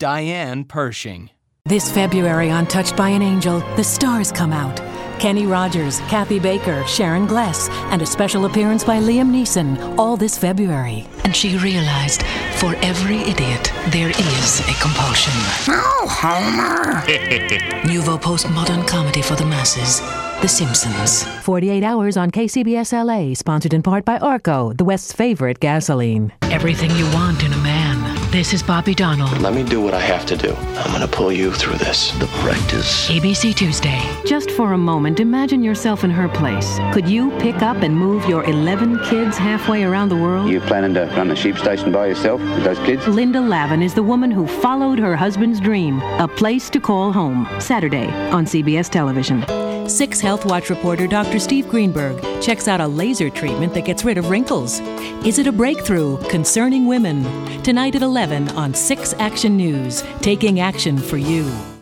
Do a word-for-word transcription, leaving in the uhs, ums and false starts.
Diane Pershing. This February on Touched by an Angel, the stars come out. Kenny Rogers, Kathy Baker, Sharon Gless, and a special appearance by Liam Neeson, all this February. And she realized for every idiot, there is a compulsion. Oh, Homer! Nouveau postmodern comedy for the masses. The Simpsons. forty-eight hours on K C B S L A, sponsored in part by Arco, the West's favorite gasoline. Everything you want in a man. This is Bobby Donald. Let me do what I have to do. I'm going to pull you through this. The practice. A B C Tuesday. Just for a moment, imagine yourself in her place. Could you pick up and move your eleven kids halfway around the world? You planning to run a sheep station by yourself with those kids? Linda Lavin is the woman who followed her husband's dream. A Place to Call Home. Saturday on C B S Television. Six Health Watch reporter Doctor Steve Greenberg checks out a laser treatment that gets rid of wrinkles. Is it a breakthrough concerning women? Tonight at eleven on Six Action News, taking action for you.